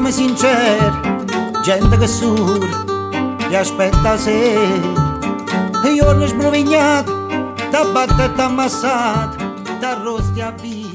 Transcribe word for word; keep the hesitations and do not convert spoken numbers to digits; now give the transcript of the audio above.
nome sincero, gente che sur, ti aspetta a sera. E io ne sbrovignato, t'abbatte e t'ammassato, t'arrosti a via.